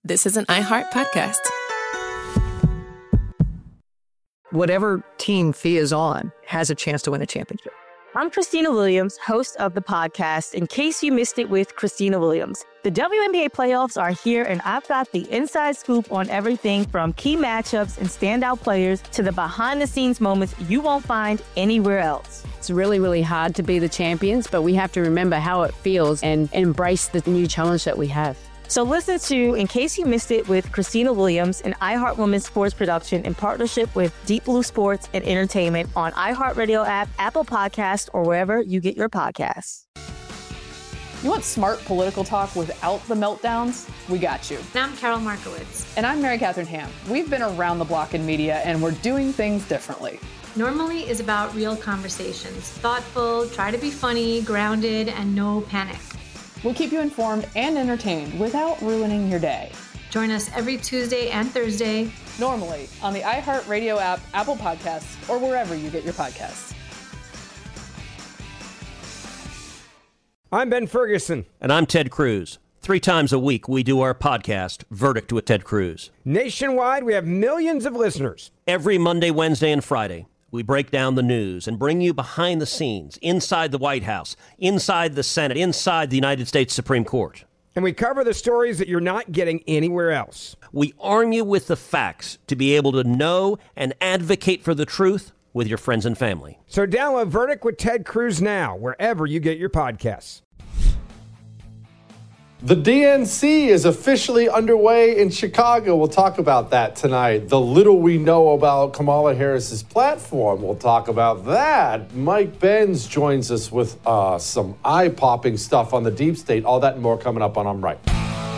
this is an iHeart podcast. Whatever team Thea is on has a chance to win a championship. I'm Christina Williams, host of the podcast, In Case You Missed It with Christina Williams. The WNBA playoffs are here, and I've got the inside scoop on everything from key matchups and standout players to the behind-the-scenes moments you won't find anywhere else. It's really, really hard to be the champions, but we have to remember how it feels and embrace the new challenge that we have. So listen to In Case You Missed It with Christina Williams, an iHeart Women's sports production in partnership with Deep Blue Sports and Entertainment on iHeartRadio app, Apple Podcasts, or wherever you get your podcasts. You want smart political talk without the meltdowns? We got you. And I'm Carol Markowitz. And I'm Mary Catherine Ham. We've been around the block in media, and we're doing things differently. Normally is about real conversations. Thoughtful, try to be funny, grounded, and no panic. We'll keep you informed and entertained without ruining your day. Join us every Tuesday and Thursday. Normally on the iHeartRadio app, Apple Podcasts, or wherever you get your podcasts. I'm Ben Ferguson. And I'm Ted Cruz. 3 times a week, we do our podcast, Verdict with Ted Cruz. Nationwide, we have millions of listeners. Every Monday, Wednesday, and Friday, we break down the news and bring you behind the scenes, inside the White House, inside the Senate, inside the United States Supreme Court. And we cover the stories that you're not getting anywhere else. We arm you with the facts to be able to know and advocate for the truth with your friends and family. So download Verdict with Ted Cruz now, wherever you get your podcasts. The DNC is officially underway in Chicago. We'll talk about that tonight. The little we know about Kamala Harris's platform, we'll talk about that. Mike Benz joins us with some eye-popping stuff on the deep state. All that and more coming up on I'm Right.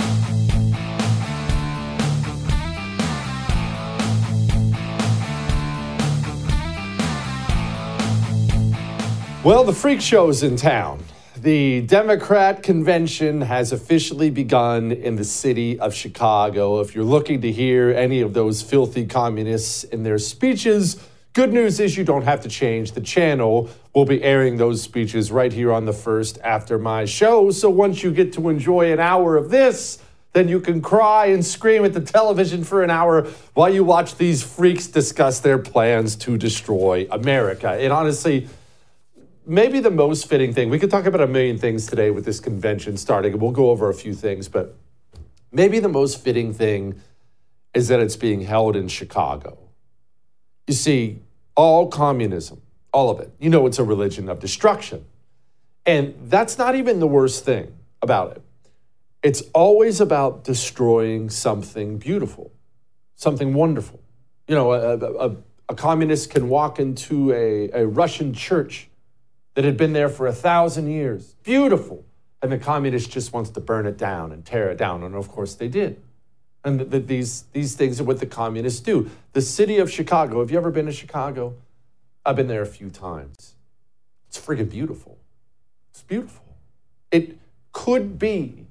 Well, the freak show's in town. The Democrat convention has officially begun in the city of Chicago. If you're looking to hear any of those filthy communists in their speeches, good news is you don't have to change the channel. We'll be airing those speeches right here on the first after my show. So once you get to enjoy an hour of this, then you can cry and scream at the television for an hour while you watch these freaks discuss their plans to destroy America. And honestly, maybe the most fitting thing, we could talk about a million things today with this convention starting, and we'll go over a few things, but maybe the most fitting thing is that it's being held in Chicago. You see, all communism, all of it, you know it's a religion of destruction. And that's not even the worst thing about it. It's always about destroying something beautiful, something wonderful. You know, a communist can walk into a Russian church that had been there for 1,000 years. Beautiful. And the communist just wants to burn it down and tear it down. And of course they did. And these things are what the communists do. The city of Chicago, have you ever been to Chicago? I've been there a few times. It's friggin' beautiful. It's beautiful. It could be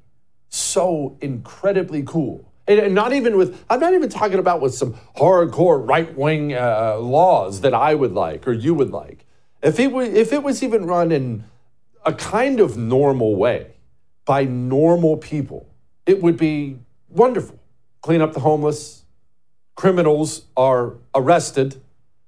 so incredibly cool. And I'm not even talking about with some hardcore right-wing laws that I would like or you would like. If it was even run in a kind of normal way by normal people, it would be wonderful. Clean up the homeless. Criminals are arrested.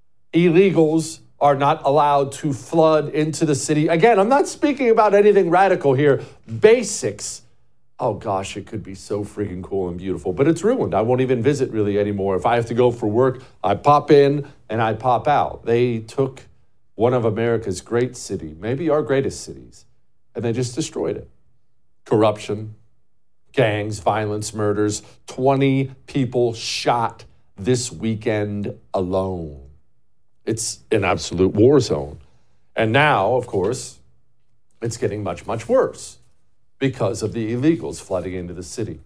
Illegals are not allowed to flood into the city. Again, I'm not speaking about anything radical here. Basics. Oh gosh, it could be so freaking cool and beautiful, but it's ruined. I won't even visit really anymore. If I have to go for work, I pop in and I pop out. They took one of America's great cities, maybe our greatest cities, and they just destroyed it. Corruption, gangs, violence, murders, 20 people shot this weekend alone. It's an absolute war zone. And now, of course, it's getting much, much worse because of the illegals flooding into the city.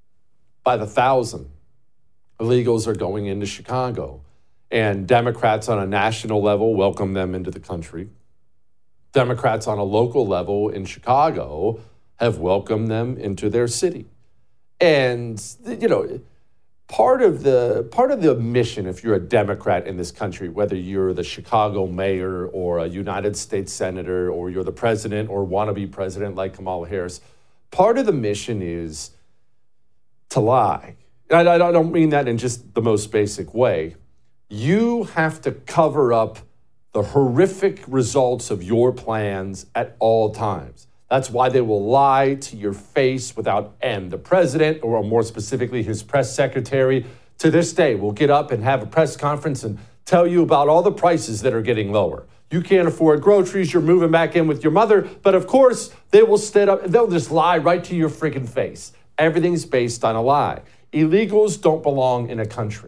By the thousand, illegals are going into Chicago. And Democrats on a national level welcome them into the country. Democrats on a local level in Chicago have welcomed them into their city. And, you know, part of the mission, if you're a Democrat in this country, whether you're the Chicago mayor or a United States senator or you're the president or wannabe president like Kamala Harris, part of the mission is to lie. I don't mean that in just the most basic way. You have to cover up the horrific results of your plans at all times. That's why they will lie to your face without end. The president, or more specifically his press secretary, to this day will get up and have a press conference and tell you about all the prices that are getting lower. You can't afford groceries, you're moving back in with your mother, but of course they will stand up and they'll just lie right to your freaking face. Everything's based on a lie. Illegals don't belong in a country.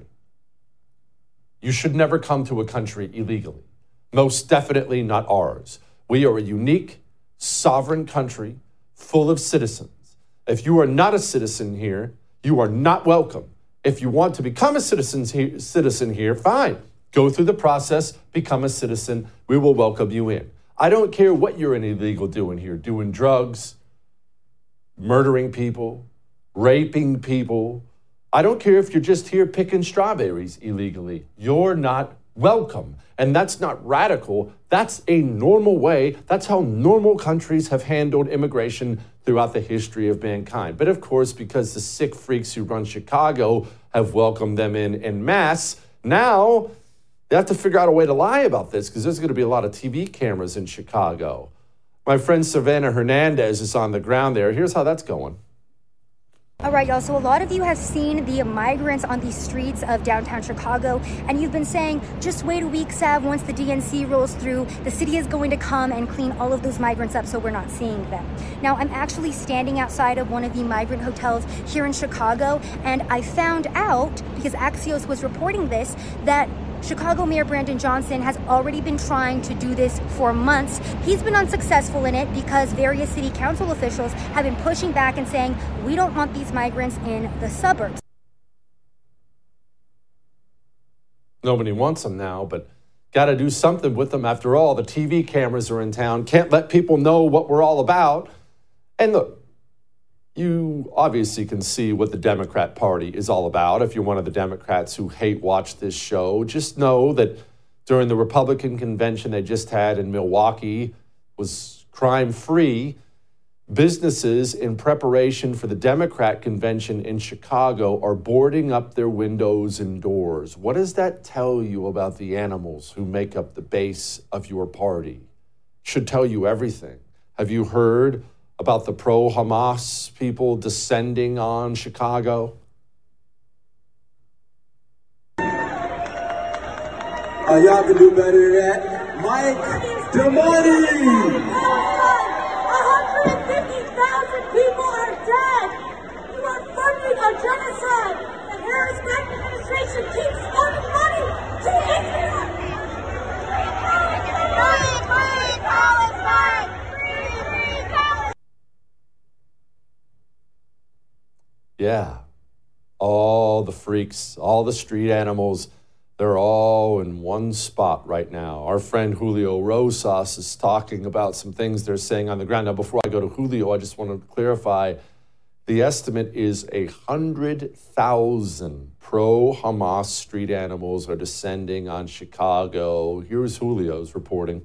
You should never come to a country illegally. Most definitely not ours. We are a unique, sovereign country full of citizens. If you are not a citizen here, you are not welcome. If you want to become a citizen here, fine. Go through the process, become a citizen. We will welcome you in. I don't care what you're an illegal doing here, doing drugs, murdering people, raping people. I don't care if you're just here picking strawberries illegally. You're not welcome. And that's not radical. That's a normal way. That's how normal countries have handled immigration throughout the history of mankind. But of course, because the sick freaks who run Chicago have welcomed them in masse, now they have to figure out a way to lie about this because there's going to be a lot of TV cameras in Chicago. My friend Savannah Hernandez is on the ground there. Here's how that's going. All right, y'all. So a lot of you have seen the migrants on the streets of downtown Chicago, and you've been saying, just wait a week, Sav, once the DNC rolls through, the city is going to come and clean all of those migrants up so we're not seeing them. Now, I'm actually standing outside of one of the migrant hotels here in Chicago, and I found out, because Axios was reporting this, that Chicago Mayor Brandon Johnson has already been trying to do this for months. He's been unsuccessful in it because various city council officials have been pushing back and saying, we don't want these migrants in the suburbs. Nobody wants them now, but got to do something with them. After all, the TV cameras are in town. Can't let people know what we're all about. And look, you obviously can see what the Democrat Party is all about. If you're one of the Democrats who hate watch this show, just know that during the Republican convention they just had in Milwaukee was crime-free. Businesses in preparation for the Democrat convention in Chicago are boarding up their windows and doors. What does that tell you about the animals who make up the base of your party? Should tell you everything. Have you heard about the pro-Hamas people descending on Chicago? Y'all can do better than that. Mike Damani! 150,000 people are dead! You are funding a genocide! The Harris-Biden administration keeps funding money to Israel! Free Palestine! Free Palestine! Yeah, all the freaks, all the street animals, they're all in one spot right now. Our friend Julio Rosas is talking about some things they're saying on the ground. Now, before I go to Julio, I just want to clarify, the estimate is 100,000 pro-Hamas street animals are descending on Chicago. Here's Julio's reporting.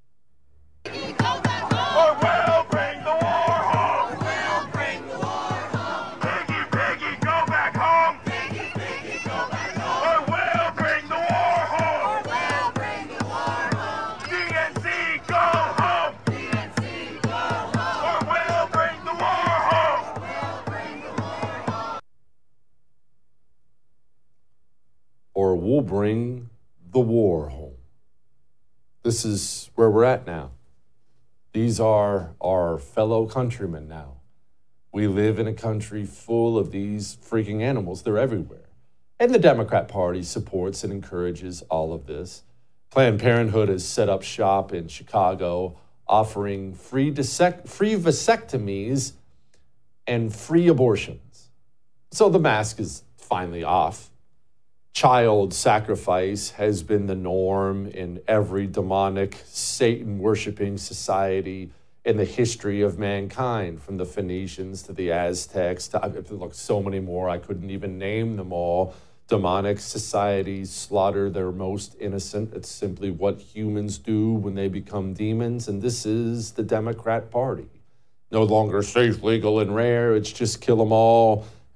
Or we'll bring the war home. This is where we're at now. These are our fellow countrymen now. We live in a country full of these freaking animals. They're everywhere. And the Democrat Party supports and encourages all of this. Planned Parenthood has set up shop in Chicago, offering free vasectomies and free abortions. So the mask is finally off. Child sacrifice has been the norm in every demonic, Satan-worshiping society in the history of mankind, from the Phoenicians to the Aztecs to so many more. I couldn't even name them all. Demonic societies slaughter their most innocent. It's simply what humans do when they become demons, and this is the Democrat Party. No longer safe, legal, and rare. It's just kill them all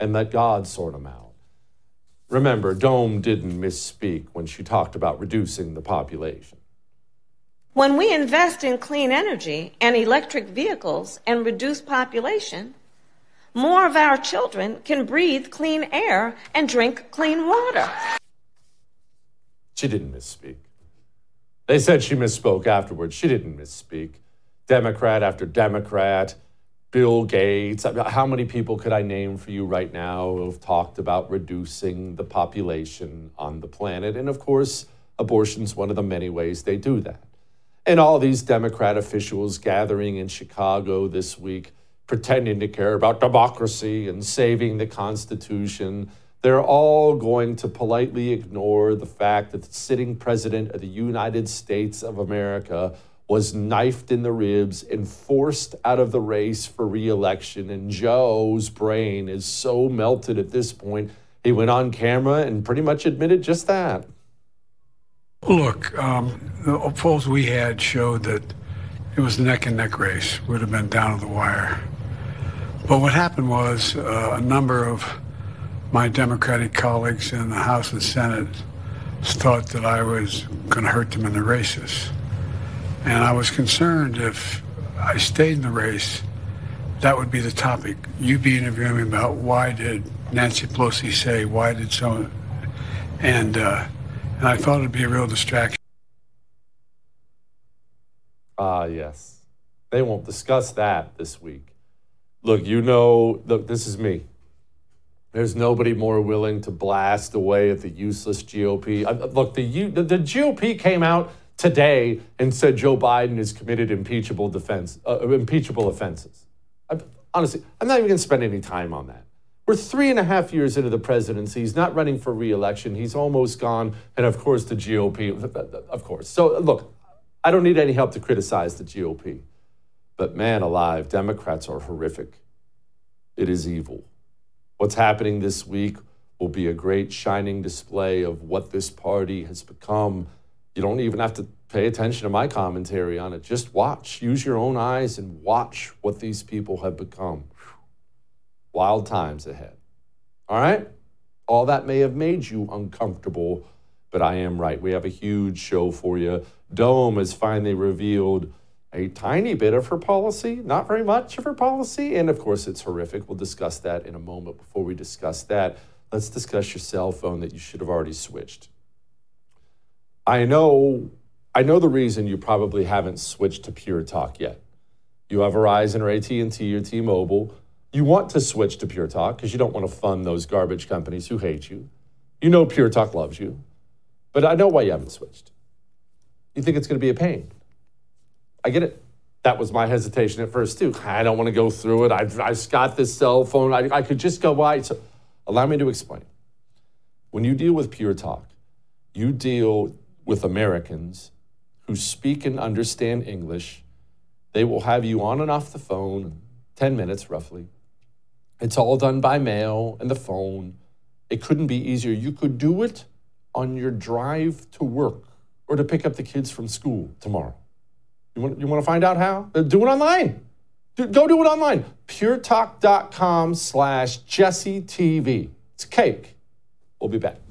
and let God sort them out. Remember, Dome didn't misspeak when she talked about reducing the population. When we invest in clean energy and electric vehicles and reduce population, more of our children can breathe clean air and drink clean water. She didn't misspeak. They said she misspoke afterwards. She didn't misspeak. Democrat after Democrat, Bill Gates. How many people could I name for you right now who have talked about reducing the population on the planet? And of course, abortion's one of the many ways they do that. And all these Democrat officials gathering in Chicago this week, pretending to care about democracy and saving the Constitution, they're all going to politely ignore the fact that the sitting president of the United States of America was knifed in the ribs and forced out of the race for re-election. And Joe's brain is so melted at this point, he went on camera and pretty much admitted just that. Look, the polls we had showed that it was a neck-and-neck race. Would have been down to the wire. But what happened was a number of my Democratic colleagues in the House and Senate thought that I was going to hurt them in the races. And I was concerned if I stayed in the race, that would be the topic. You'd be interviewing me about why did Nancy Pelosi say, why did so, and I thought it'd be a real distraction. Yes. They won't discuss that this week. Look, look, this is me. There's nobody more willing to blast away at the useless GOP. Look, the GOP came out today and said Joe Biden has committed impeachable offenses. Honestly, I'm not even going to spend any time on that. We're 3.5 years into the presidency. He's not running for re-election. He's almost gone. And of course, the GOP, of course. So look, I don't need any help to criticize the GOP. But man alive, Democrats are horrific. It is evil. What's happening this week will be a great shining display of what this party has become. You don't even have to pay attention to my commentary on it. Just watch. Use your own eyes and watch what these people have become. Wild times ahead. All right? All that may have made you uncomfortable, but I am right. We have a huge show for you. Dome has finally revealed a tiny bit of her policy, not very much of her policy, and of course it's horrific. We'll discuss that in a moment. Before we discuss that, let's discuss your cell phone that you should have already switched. I know the reason you probably haven't switched to Pure Talk yet. You have Verizon or AT&T or T-Mobile. You want to switch to Pure Talk because you don't want to fund those garbage companies who hate you. You know Pure Talk loves you. But I know why you haven't switched. You think it's going to be a pain. I get it. That was my hesitation at first, too. I don't want to go through it. I've got this cell phone. I could just go by. So allow me to explain. When you deal with Pure Talk, you deal with Americans who speak and understand English. They will have you on and off the phone, 10 minutes roughly. It's all done by mail and the phone. It couldn't be easier. You could do it on your drive to work or to pick up the kids from school tomorrow. You want to find out how? Do it online. Go do it online. puretalk.com/JesseTV. It's cake. We'll be back.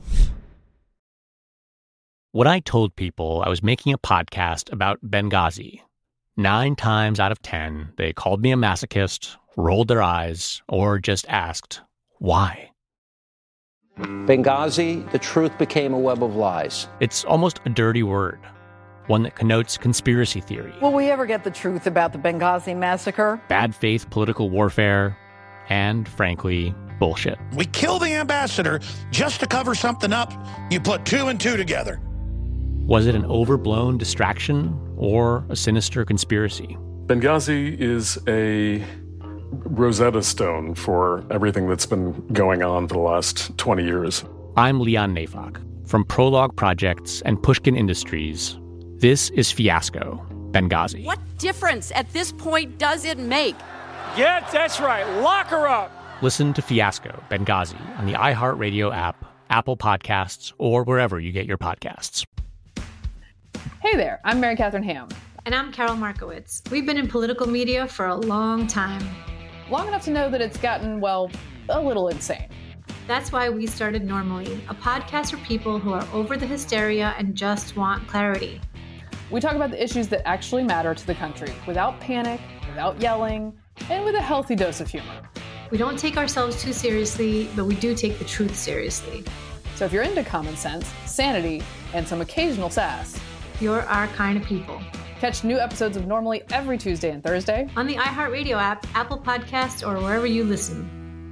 When I told people I was making a podcast about Benghazi, 9 times out of 10, they called me a masochist, rolled their eyes, or just asked, why? Benghazi, the truth became a web of lies. It's almost a dirty word, one that connotes conspiracy theory. Will we ever get the truth about the Benghazi massacre? Bad faith political warfare, and, frankly, bullshit. We kill the ambassador just to cover something up. You put 2 and 2 together. Was it an overblown distraction or a sinister conspiracy? Benghazi is a Rosetta Stone for everything that's been going on for the last 20 years. I'm Leon Neyfakh. From Prologue Projects and Pushkin Industries, this is Fiasco, Benghazi. What difference at this point does it make? Yeah, that's right. Lock her up. Listen to Fiasco, Benghazi on the iHeartRadio app, Apple Podcasts, or wherever you get your podcasts. Hey there, I'm Mary Catherine Ham. And I'm Carol Markowitz. We've been in political media for a long time. Long enough to know that it's gotten, well, a little insane. That's why we started Normally, a podcast for people who are over the hysteria and just want clarity. We talk about the issues that actually matter to the country without panic, without yelling, and with a healthy dose of humor. We don't take ourselves too seriously, but we do take the truth seriously. So if you're into common sense, sanity, and some occasional sass, you're our kind of people. Catch new episodes of Normally every Tuesday and Thursday on the iHeartRadio app, Apple Podcasts, or wherever you listen.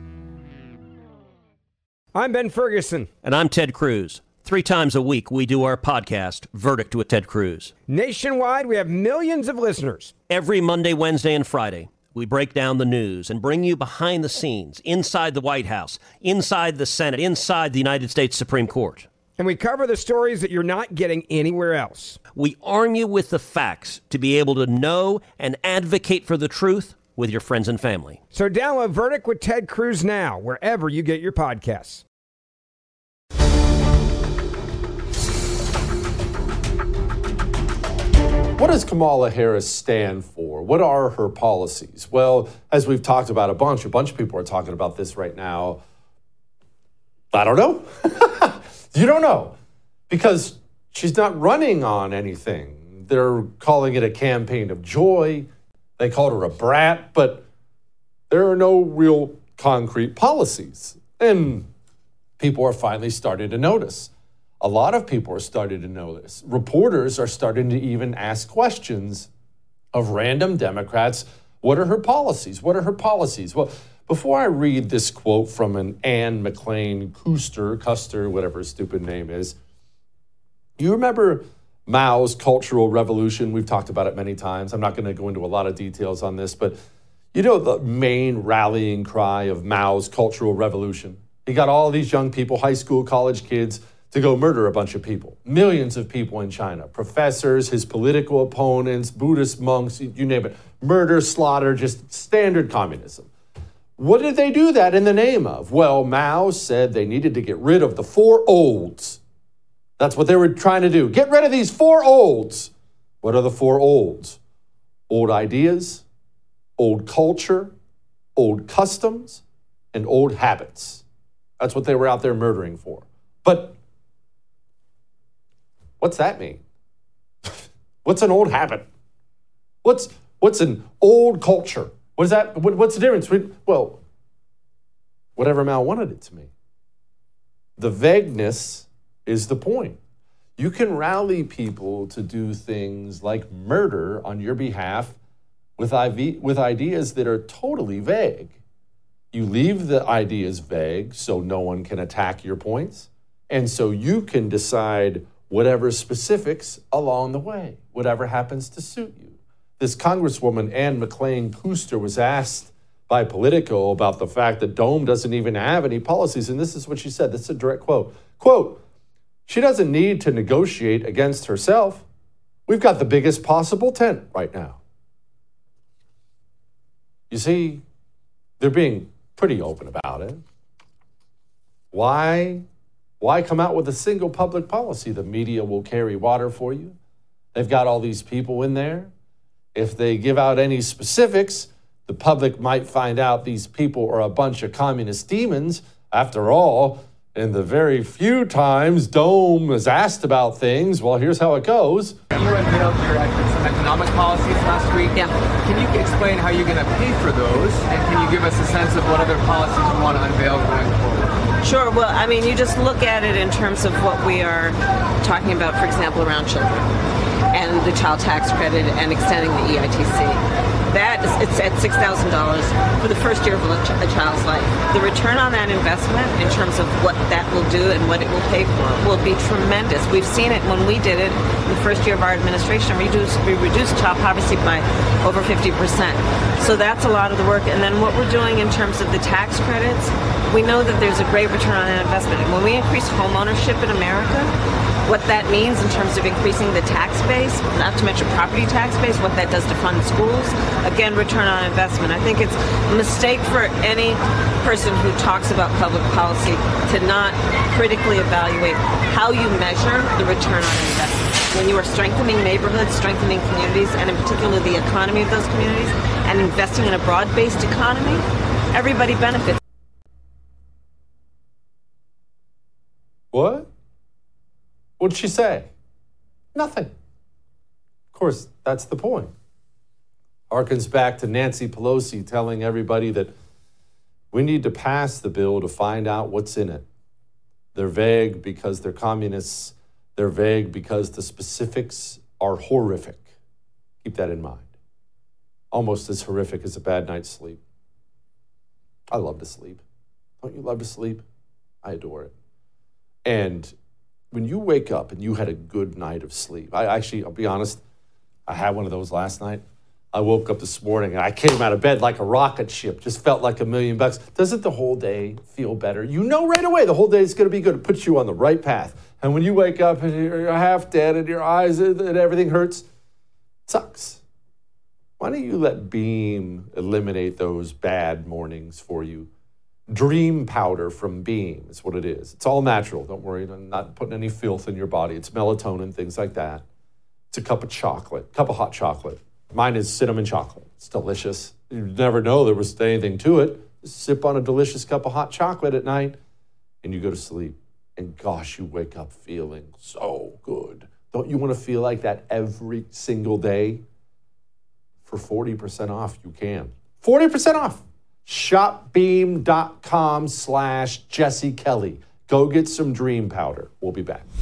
I'm Ben Ferguson. And I'm Ted Cruz. 3 times a week, we do our podcast, Verdict with Ted Cruz. Nationwide, we have millions of listeners. Every Monday, Wednesday, and Friday, we break down the news and bring you behind the scenes, inside the White House, inside the Senate, inside the United States Supreme Court. And we cover the stories that you're not getting anywhere else. We arm you with the facts to be able to know and advocate for the truth with your friends and family. So download Verdict with Ted Cruz now, wherever you get your podcasts. What does Kamala Harris stand for? What are her policies? Well, as we've talked about a bunch of people are talking about this right now. I don't know. You don't know, because she's not running on anything. They're calling it a campaign of joy. They called her a brat, but there are no real concrete policies. And people are finally starting to notice. A lot of people are starting to notice. Reporters are starting to even ask questions of random Democrats. What are her policies? What are her policies? Well, before I read this quote from an Anne McLean Custer, whatever his stupid name is, you remember Mao's Cultural Revolution? We've talked about it many times. I'm not going to go into a lot of details on this, but you know the main rallying cry of Mao's Cultural Revolution? He got all these young people, high school, college kids, to go murder a bunch of people. Millions of people in China. Professors, his political opponents, Buddhist monks, you name it. Murder, slaughter, just standard communism. What did they do that in the name of? Well, Mao said they needed to get rid of the 4 olds. That's what they were trying to do. Get rid of these 4 olds. What are the 4 olds? Old ideas, old culture, old customs, and old habits. That's what they were out there murdering for. But what's that mean? What's an old habit? What's an old culture? What is that? What's the difference? Well, whatever Mao wanted it to mean. The vagueness is the point. You can rally people to do things like murder on your behalf with ideas that are totally vague. You leave the ideas vague so no one can attack your points, and so you can decide whatever specifics along the way, whatever happens to suit you. This Congresswoman, Anne McLean Custer, was asked by Politico about the fact that Dome doesn't even have any policies, and this is what she said. This is a direct quote. Quote, she doesn't need to negotiate against herself. We've got the biggest possible tent right now. You see, they're being pretty open about it. Why come out with a single public policy? The media will carry water for you. They've got all these people in there. If they give out any specifics, the public might find out these people are a bunch of communist demons. After all, in the very few times Dome is asked about things, well, here's how it goes. You unveiled some economic policies last week. Yeah. Can you explain how you're going to pay for those? And can you give us a sense of what other policies you want to unveil going forward? Sure. Well, I mean, you just look at it in terms of what we are talking about, for example, around children and the child tax credit and extending the EITC. It's at $6,000 for the first year of a child's life. The return on that investment in terms of what that will do and what it will pay for will be tremendous. We've seen it when we did it in the first year of our administration. We reduced child poverty by over 50%. So that's a lot of the work. And then what we're doing in terms of the tax credits, we know that there's a great return on that investment. And when we increase home ownership in America, what that means in terms of increasing the tax base, not to mention property tax base, what that does to fund schools, again, return on investment. I think it's a mistake for any person who talks about public policy to not critically evaluate how you measure the return on investment. When you are strengthening neighborhoods, strengthening communities, and in particular the economy of those communities, and investing in a broad-based economy, everybody benefits. What? What'd she say? Nothing. Of course, that's the point. Harkens back to Nancy Pelosi telling everybody that we need to pass the bill to find out what's in it. They're vague because they're communists. They're vague because the specifics are horrific. Keep that in mind. Almost as horrific as a bad night's sleep. I love to sleep. Don't you love to sleep? I adore it. And when you wake up and you had a good night of sleep, I'll be honest, I had one of those last night. I woke up this morning and I came out of bed like a rocket ship, just felt like $1 million. Doesn't the whole day feel better? You know right away the whole day is going to be good. It puts you on the right path. And when you wake up and you're half dead and your eyes and everything hurts, it sucks. Why don't you let Beam eliminate those bad mornings for you? Dream powder from Beam is what it is. It's all natural. Don't worry. I'm not putting any filth in your body. It's melatonin, things like that. It's a cup of hot chocolate. Mine is cinnamon chocolate. It's delicious. You never know there was anything to it. Just sip on a delicious cup of hot chocolate at night and you go to sleep. And gosh, you wake up feeling so good. Don't you want to feel like that every single day? For 40% off, you can. 40% off. Shopbeam.com/Jesse Kelly. Go get some dream powder. We'll be back.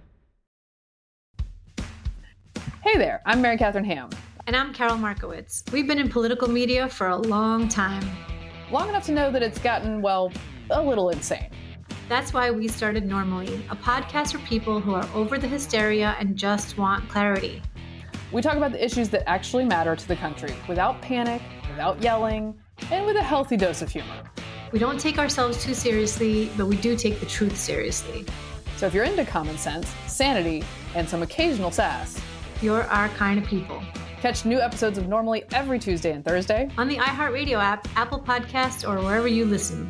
Hey there, I'm Mary Catherine Ham. And I'm Carol Markowitz. We've been in political media for a long time. Long enough to know that it's gotten, well, a little insane. That's why we started Normally, a podcast for people who are over the hysteria and just want clarity. We talk about the issues that actually matter to the country without panic, without yelling, and with a healthy dose of humor. We don't take ourselves too seriously, but we do take the truth seriously. So if you're into common sense, sanity, and some occasional sass, you're our kind of people. Catch new episodes of Normally every Tuesday and Thursday on the iHeartRadio app, Apple Podcasts, or wherever you listen.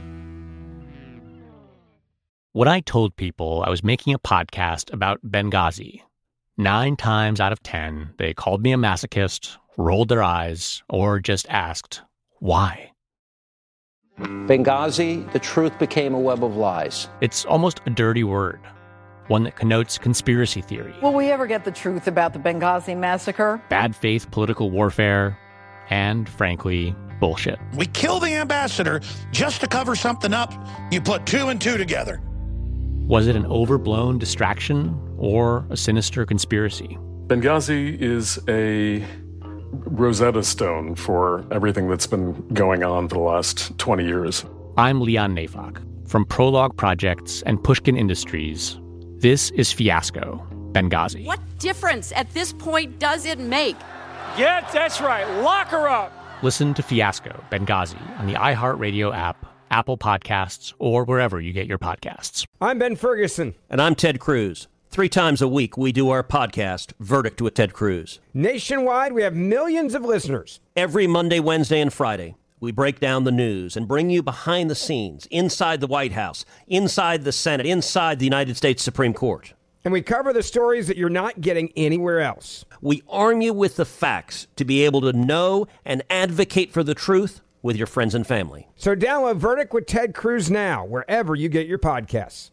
When I told people I was making a podcast about Benghazi, 9 times out of 10, they called me a masochist, rolled their eyes, or just asked, why? Benghazi, the truth became a web of lies. It's almost a dirty word, one that connotes conspiracy theory. Will we ever get the truth about the Benghazi massacre? Bad faith political warfare, and, frankly, bullshit. We kill the ambassador just to cover something up. You put 2 and 2 together. Was it an overblown distraction or a sinister conspiracy? Benghazi is a Rosetta Stone for everything that's been going on for the last 20 years. I'm Leon Neyfakh. From Prologue Projects and Pushkin Industries, this is Fiasco, Benghazi. What difference at this point does it make? Yeah, that's right. Lock her up. Listen to Fiasco, Benghazi on the iHeartRadio app, Apple Podcasts, or wherever you get your podcasts. I'm Ben Ferguson. And I'm Ted Cruz. 3 times a week, we do our podcast, Verdict with Ted Cruz. Nationwide, we have millions of listeners. Every Monday, Wednesday, and Friday, we break down the news and bring you behind the scenes, inside the White House, inside the Senate, inside the United States Supreme Court. And we cover the stories that you're not getting anywhere else. We arm you with the facts to be able to know and advocate for the truth with your friends and family. So download Verdict with Ted Cruz now, wherever you get your podcasts.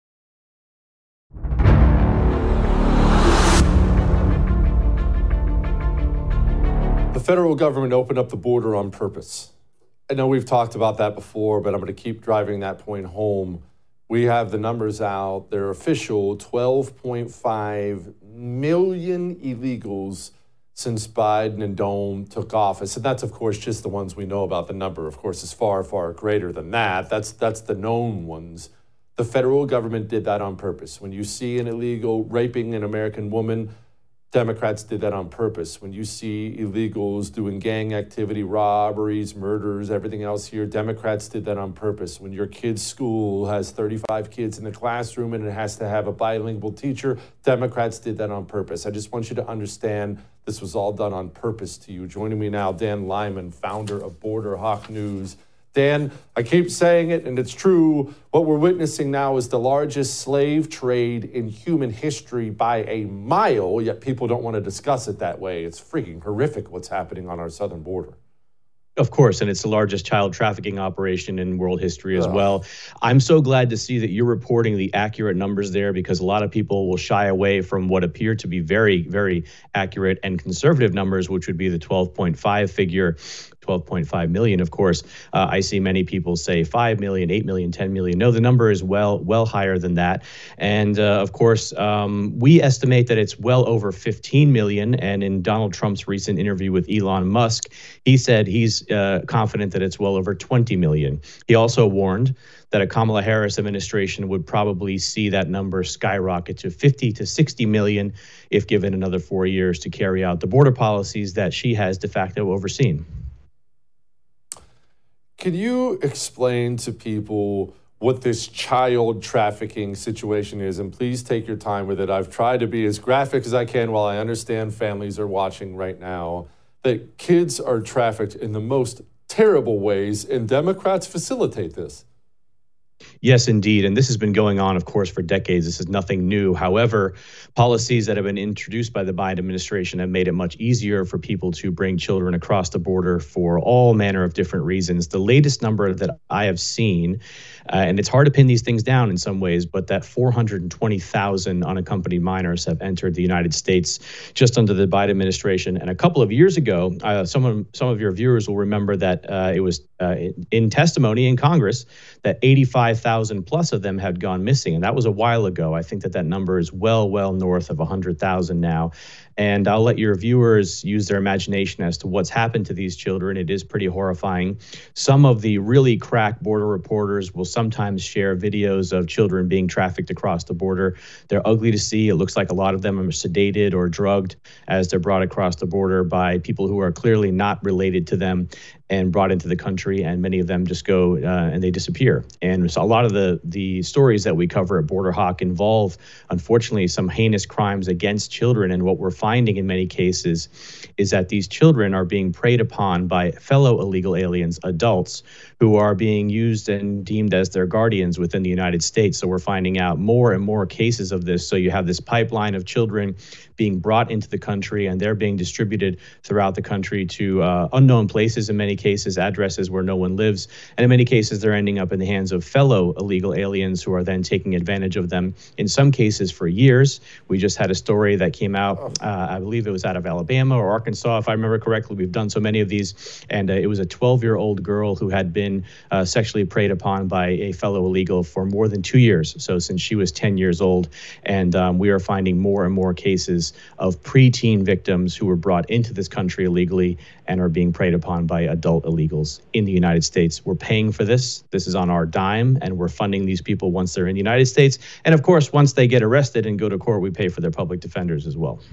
The federal government opened up the border on purpose. I know we've talked about that before, but I'm going to keep driving that point home. We have the numbers out. They're official, 12.5 million illegals since Biden and Dohm took office. And that's, of course, just the ones we know about. The number, of course, is far, far greater than that. That's the known ones. The federal government did that on purpose. When you see an illegal raping an American woman, Democrats did that on purpose. When you see illegals doing gang activity, robberies, murders, everything else here, Democrats did that on purpose. When your kid's school has 35 kids in the classroom and it has to have a bilingual teacher, Democrats did that on purpose. I just want you to understand this was all done on purpose to you. Joining me now, Dan Lyman, founder of Border Hawk News. Dan, I keep saying it, and it's true. What we're witnessing now is the largest slave trade in human history by a mile, yet people don't want to discuss it that way. It's freaking horrific what's happening on our southern border. Of course, and it's the largest child trafficking operation in world history as well. I'm so glad to see that you're reporting the accurate numbers there, because a lot of people will shy away from what appear to be very, very accurate and conservative numbers, which would be the 12.5 figure. 12.5 million, of course. I see many people say 5 million, 8 million, 10 million. No, the number is well higher than that. And of course, we estimate that it's well over 15 million. And in Donald Trump's recent interview with Elon Musk, he said he's confident that it's well over 20 million. He also warned that a Kamala Harris administration would probably see that number skyrocket to 50 to 60 million if given another 4 years to carry out the border policies that she has de facto overseen. Can you explain to people what this child trafficking situation is? And please take your time with it. I've tried to be as graphic as I can while I understand families are watching right now, that kids are trafficked in the most terrible ways, and Democrats facilitate this. Yes, indeed. And this has been going on, of course, for decades. This is nothing new. However, policies that have been introduced by the Biden administration have made it much easier for people to bring children across the border for all manner of different reasons. The latest number that I have seen, and it's hard to pin these things down in some ways, but that 420,000 unaccompanied minors have entered the United States just under the Biden administration. And a couple of years ago, some of your viewers will remember that it was in testimony in Congress that 85,000 plus of them had gone missing. And that was a while ago. I think that number is well north of 100,000 now. And I'll let your viewers use their imagination as to what's happened to these children. It is pretty horrifying. Some of the really crack border reporters will sometimes share videos of children being trafficked across the border. They're ugly to see. It looks like a lot of them are sedated or drugged as they're brought across the border by people who are clearly not related to them and brought into the country, and many of them just go and they disappear. And so a lot of the stories that we cover at Border Hawk involve, unfortunately, some heinous crimes against children. And what we're finding in many cases is that these children are being preyed upon by fellow illegal aliens, adults, who are being used and deemed as their guardians within the United States. So we're finding out more and more cases of this. So you have this pipeline of children being brought into the country, and they're being distributed throughout the country to unknown places, in many cases, addresses where no one lives. And in many cases, they're ending up in the hands of fellow illegal aliens who are then taking advantage of them, in some cases for years. We just had a story that came out, I believe it was out of Alabama or Arkansas, if I remember correctly. We've done so many of these. And it was a 12-year-old girl who had been sexually preyed upon by a fellow illegal for more than 2 years. So since she was 10 years old. And we are finding more and more cases of preteen victims who were brought into this country illegally and are being preyed upon by adult illegals in the United States. We're paying for this. This is on our dime, and we're funding these people once they're in the United States. And of course, once they get arrested and go to court, we pay for their public defenders as well.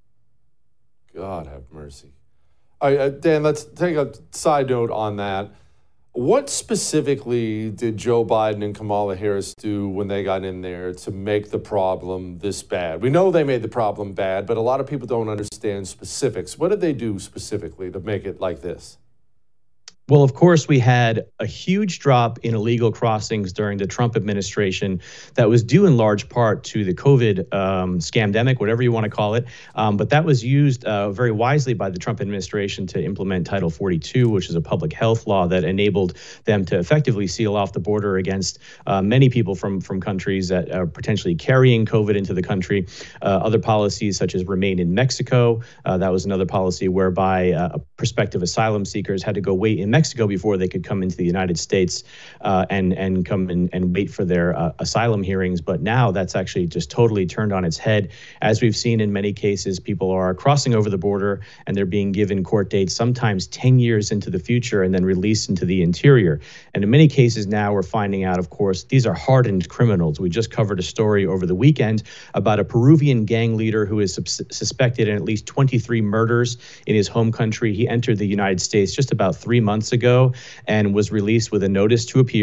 God have mercy. All right, Dan, let's take a side note on that. What specifically did Joe Biden and Kamala Harris do when they got in there to make the problem this bad? We know they made the problem bad, but a lot of people don't understand specifics. What did they do specifically to make it like this? Well, of course, we had a huge drop in illegal crossings during the Trump administration that was due in large part to the COVID scamdemic, whatever you want to call it. But that was used very wisely by the Trump administration to implement Title 42, which is a public health law that enabled them to effectively seal off the border against many people from countries that are potentially carrying COVID into the country. Other policies such as Remain in Mexico, that was another policy whereby prospective asylum seekers had to go wait in Mexico before they could come into the United States and come and wait for their asylum hearings. But now that's actually just totally turned on its head. As we've seen in many cases, people are crossing over the border and they're being given court dates sometimes 10 years into the future and then released into the interior. And in many cases now we're finding out, of course, these are hardened criminals. We just covered a story over the weekend about a Peruvian gang leader who is suspected in at least 23 murders in his home country. He entered the United States just about 3 months ago and was released with a notice to appear.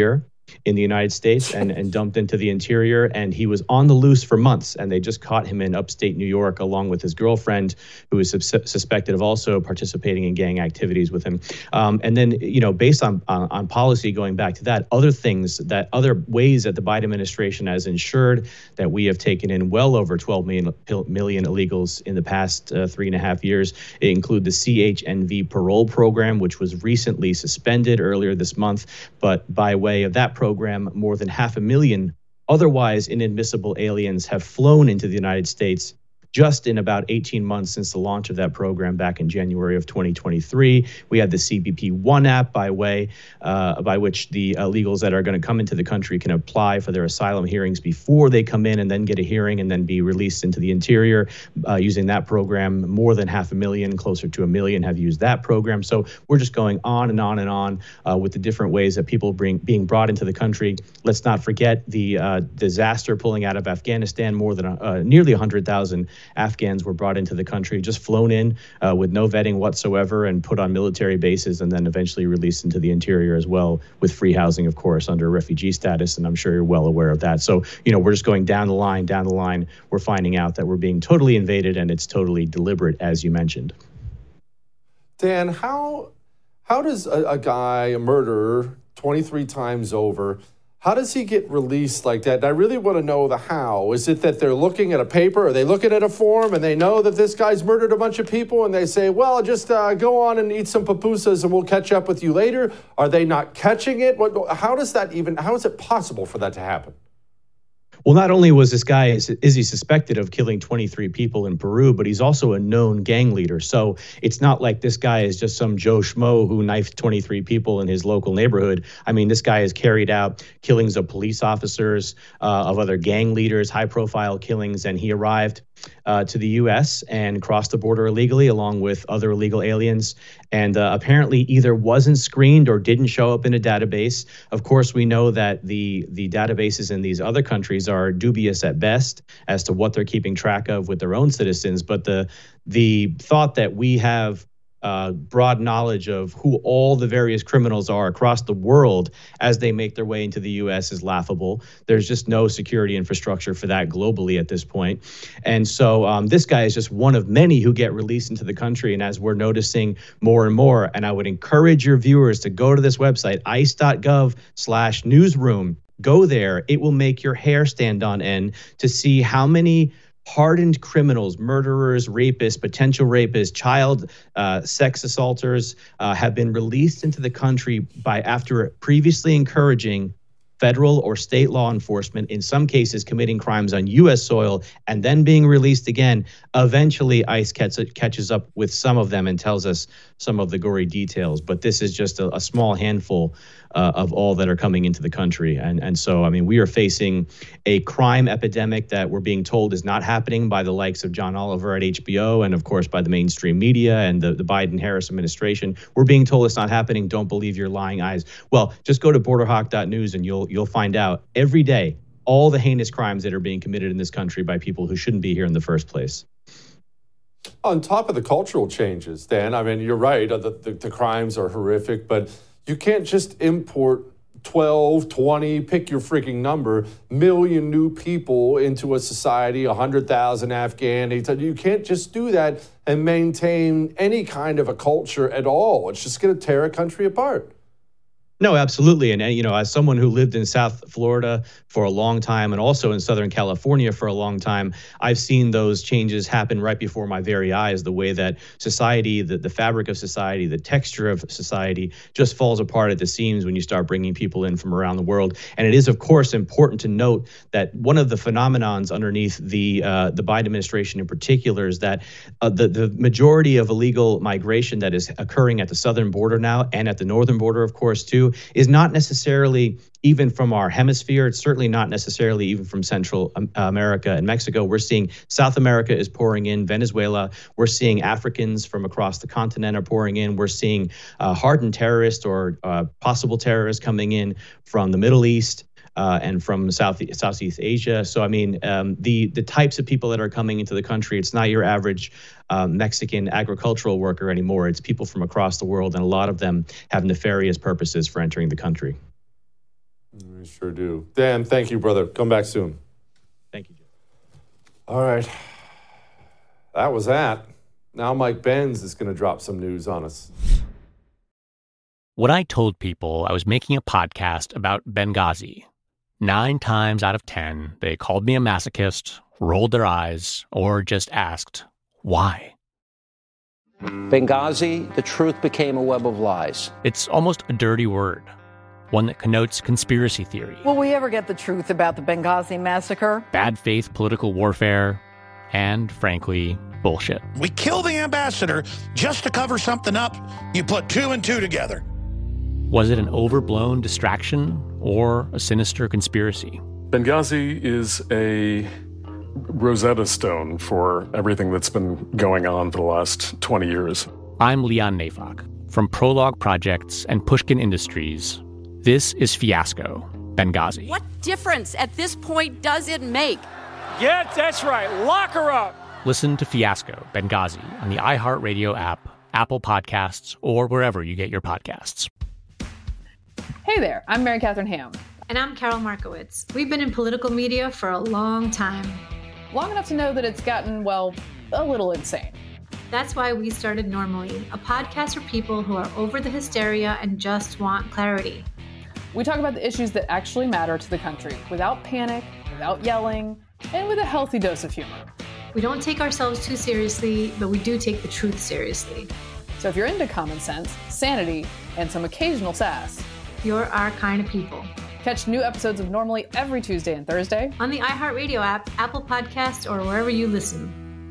in the United States and dumped into the interior. And he was on the loose for months. And they just caught him in upstate New York, along with his girlfriend, who is suspected of also participating in gang activities with him. And then, based on policy, going back to that, other ways that the Biden administration has ensured that we have taken in well over 12 million illegals in the past 3.5 years. It include the CHNV parole program, which was recently suspended earlier this month. But by way of that program, more than 500,000 otherwise inadmissible aliens have flown into the United States just in about 18 months since the launch of that program back in January of 2023. We had the CBP One app by which the illegals that are going to come into the country can apply for their asylum hearings before they come in and then get a hearing and then be released into the interior. Using that program, more than 500,000, closer to 1 million have used that program. So we're just going on and on and on with the different ways that people being brought into the country. Let's not forget the disaster pulling out of Afghanistan. More than nearly 100,000 Afghans were brought into the country, just flown in with no vetting whatsoever and put on military bases and then eventually released into the interior as well, with free housing, of course, under refugee status. And I'm sure you're well aware of that. So, we're just going down the line. We're finding out that we're being totally invaded, and it's totally deliberate, as you mentioned. Dan, how does a guy, a murderer, 23 times over, how does he get released like that? And I really want to know the how. Is it that they're looking at a paper? Are they looking at a form and they know that this guy's murdered a bunch of people and they say, well, just go on and eat some pupusas and we'll catch up with you later? Are they not catching it? How is it possible for that to happen? Well, not only was this guy, is he suspected of killing 23 people in Peru, but he's also a known gang leader. So it's not like this guy is just some Joe Schmo who knifed 23 people in his local neighborhood. I mean, this guy has carried out killings of police officers, of other gang leaders, high-profile killings, and he arrived to the U.S. and crossed the border illegally along with other illegal aliens, and apparently either wasn't screened or didn't show up in a database. Of course, we know that the databases in these other countries are dubious at best as to what they're keeping track of with their own citizens. But the thought that we have broad knowledge of who all the various criminals are across the world as they make their way into the U.S. is laughable. There's just no security infrastructure for that globally at this point. And so this guy is just one of many who get released into the country. And as we're noticing more and more, and I would encourage your viewers to go to this website, ice.gov/newsroom. Go there. It will make your hair stand on end to see how many hardened criminals, murderers, rapists, potential rapists, child sex assaulters have been released into the country after previously encouraging federal or state law enforcement, in some cases committing crimes on U.S. soil and then being released again. Eventually, ICE catches up with some of them and tells us some of the gory details. But this is just a small handful of all that are coming into the country. And so, I mean, we are facing a crime epidemic that we're being told is not happening by the likes of John Oliver at HBO and, of course, by the mainstream media and the Biden-Harris administration. We're being told it's not happening. Don't believe your lying eyes. Well, just go to borderhawk.news and you'll find out every day all the heinous crimes that are being committed in this country by people who shouldn't be here in the first place. On top of the cultural changes, Dan, I mean, you're right. The crimes are horrific, but you can't just import 12, 20, pick your freaking number, million new people into a society, 100,000 Afghans. You can't just do that and maintain any kind of a culture at all. It's just going to tear a country apart. No, absolutely. And, as someone who lived in South Florida for a long time and also in Southern California for a long time, I've seen those changes happen right before my very eyes, the way that society, the fabric of society, the texture of society just falls apart at the seams when you start bringing people in from around the world. And it is, of course, important to note that one of the phenomenons underneath the Biden administration in particular is that the majority of illegal migration that is occurring at the southern border now and at the northern border, of course, too, is not necessarily even from our hemisphere. It's certainly not necessarily even from Central America and Mexico. We're seeing South America is pouring in, Venezuela. We're seeing Africans from across the continent are pouring in. We're seeing hardened terrorists or possible terrorists coming in from the Middle East and from Southeast Asia. So, I mean, the types of people that are coming into the country, it's not your average Mexican agricultural worker anymore. It's people from across the world, and a lot of them have nefarious purposes for entering the country. We sure do. Dan, thank you, brother. Come back soon. Thank you, Joe. All right. That was that. Now Mike Benz is going to drop some news on us. When I told people I was making a podcast about Benghazi, 9 times out of 10, they called me a masochist, rolled their eyes, or just asked, why? Benghazi, the truth became a web of lies. It's almost a dirty word, one that connotes conspiracy theory. Will we ever get the truth about the Benghazi massacre? Bad faith political warfare, and, frankly, bullshit. We kill the ambassador just to cover something up. You put 2 and 2 together. Was it an overblown distraction or a sinister conspiracy? Benghazi is a Rosetta Stone for everything that's been going on for the last 20 years. I'm Leon Neyfakh. From Prologue Projects and Pushkin Industries, this is Fiasco, Benghazi. What difference at this point does it make? Yeah, that's right. Lock her up. Listen to Fiasco, Benghazi on the iHeartRadio app, Apple Podcasts, or wherever you get your podcasts. Hey there, I'm Mary Catherine Ham. And I'm Carol Markowitz. We've been in political media for a long time. Long enough to know that it's gotten, well, a little insane. That's why we started Normally, a podcast for people who are over the hysteria and just want clarity. We talk about the issues that actually matter to the country without panic, without yelling, and with a healthy dose of humor. We don't take ourselves too seriously, but we do take the truth seriously. So if you're into common sense, sanity, and some occasional sass, you're our kind of people. Catch new episodes of Normally every Tuesday and Thursday on the iHeartRadio app, Apple Podcasts, or wherever you listen.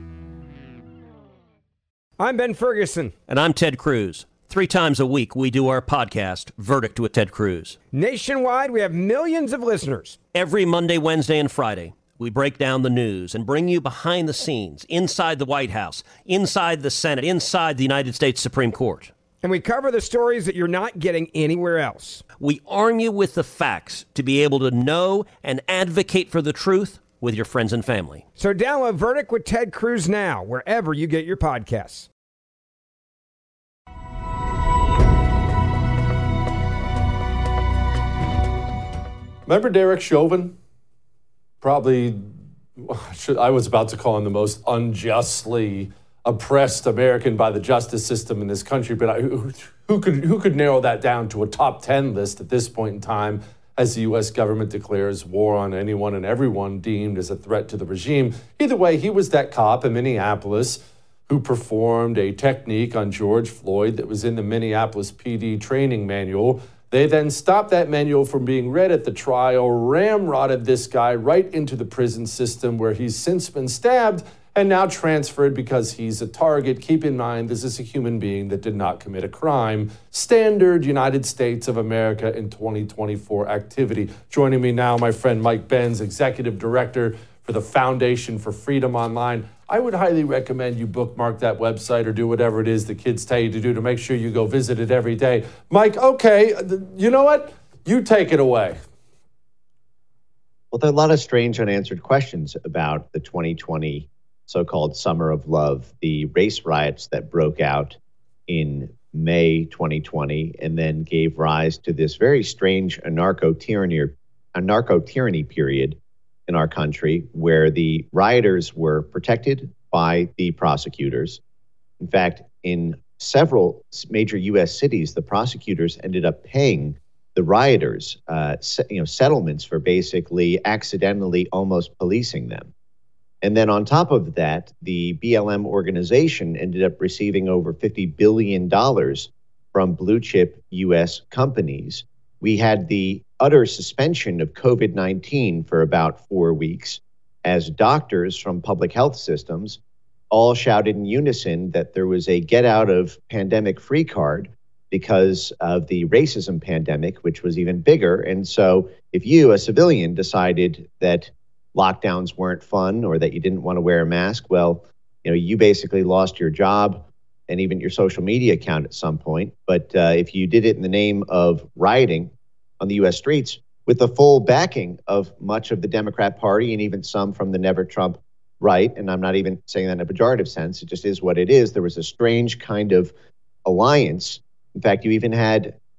I'm Ben Ferguson. And I'm Ted Cruz. 3 times a week, we do our podcast, Verdict with Ted Cruz. Nationwide, we have millions of listeners. Every Monday, Wednesday, and Friday, we break down the news and bring you behind the scenes, inside the White House, inside the Senate, inside the United States Supreme Court. And we cover the stories that you're not getting anywhere else. We arm you with the facts to be able to know and advocate for the truth with your friends and family. So download Verdict with Ted Cruz now, wherever you get your podcasts. Remember Derek Chauvin? Probably, I was about to call him the most unjustly oppressed American by the justice system in this country, but who could narrow that down to a top 10 list at this point in time as the U.S. government declares war on anyone and everyone deemed as a threat to the regime? Either way, he was that cop in Minneapolis who performed a technique on George Floyd that was in the Minneapolis PD training manual. They then stopped that manual from being read at the trial, ramrodded this guy right into the prison system where he's since been stabbed and now transferred because he's a target. Keep in mind, this is a human being that did not commit a crime. Standard United States of America in 2024 activity. Joining me now, my friend Mike Benz, Executive Director for the Foundation for Freedom Online. I would highly recommend you bookmark that website or do whatever it is the kids tell you to do to make sure you go visit it every day. Mike, okay, you know what? You take it away. Well, there are a lot of strange unanswered questions about the 2020 so-called Summer of Love, the race riots that broke out in May 2020 and then gave rise to this very strange anarcho-tyranny period in our country where the rioters were protected by the prosecutors. In fact, in several major U.S. cities, the prosecutors ended up paying the rioters settlements for basically accidentally almost policing them. And then on top of that, the BLM organization ended up receiving over $50 billion from blue chip U.S. companies. We had the utter suspension of COVID-19 for about 4 weeks as doctors from public health systems all shouted in unison that there was a get out of pandemic free card because of the racism pandemic, which was even bigger. And so if you, a civilian, decided that lockdowns weren't fun or that you didn't want to wear a mask, well, you basically lost your job and even your social media account at some point. But if you did it in the name of rioting on the U.S. streets with the full backing of much of the Democrat Party and even some from the Never Trump right, and I'm not even saying that in a pejorative sense, it just is what it is, there was a strange kind of alliance. In fact, you even had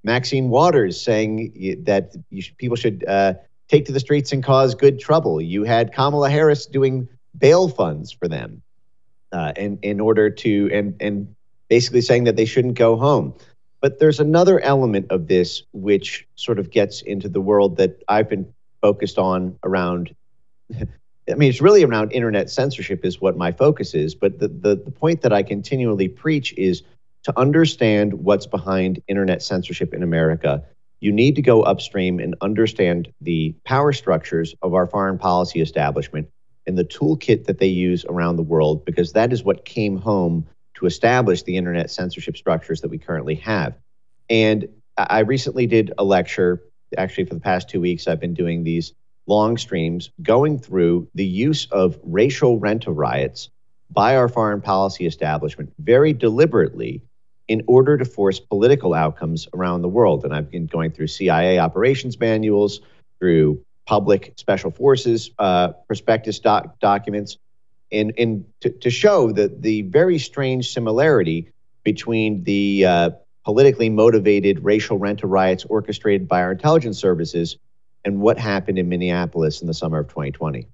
Maxine Waters saying that people should take to the streets and cause good trouble. You had Kamala Harris doing bail funds for them in order to, and basically saying that they shouldn't go home. But there's another element of this which sort of gets into the world that I've been focused on around. I mean, it's really around internet censorship is what my focus is. But the point that I continually preach is to understand what's behind internet censorship in America. You need to go upstream and understand the power structures of our foreign policy establishment and the toolkit that they use around the world, because that is what came home to establish the internet censorship structures that we currently have. And I recently did a lecture, actually for the past 2 weeks, I've been doing these long streams going through the use of racial rent-a-riots by our foreign policy establishment very deliberately in order to force political outcomes around the world. And I've been going through CIA operations manuals, through public special forces prospectus documents, and to show that the very strange similarity between the politically motivated racial rent-a-riots orchestrated by our intelligence services and what happened in Minneapolis in the summer of 2020.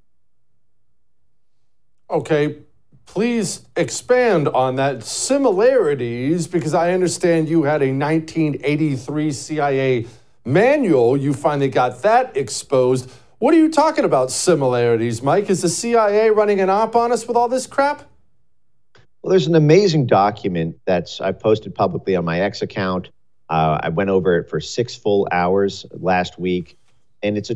Okay, please expand on that similarities, because I understand you had a 1983 CIA manual. You finally got that exposed. What are you talking about similarities, Mike? Is the CIA running an op on us with all this crap? Well, there's an amazing document I posted publicly on my X account. I went over it for 6 full hours last week, and it's a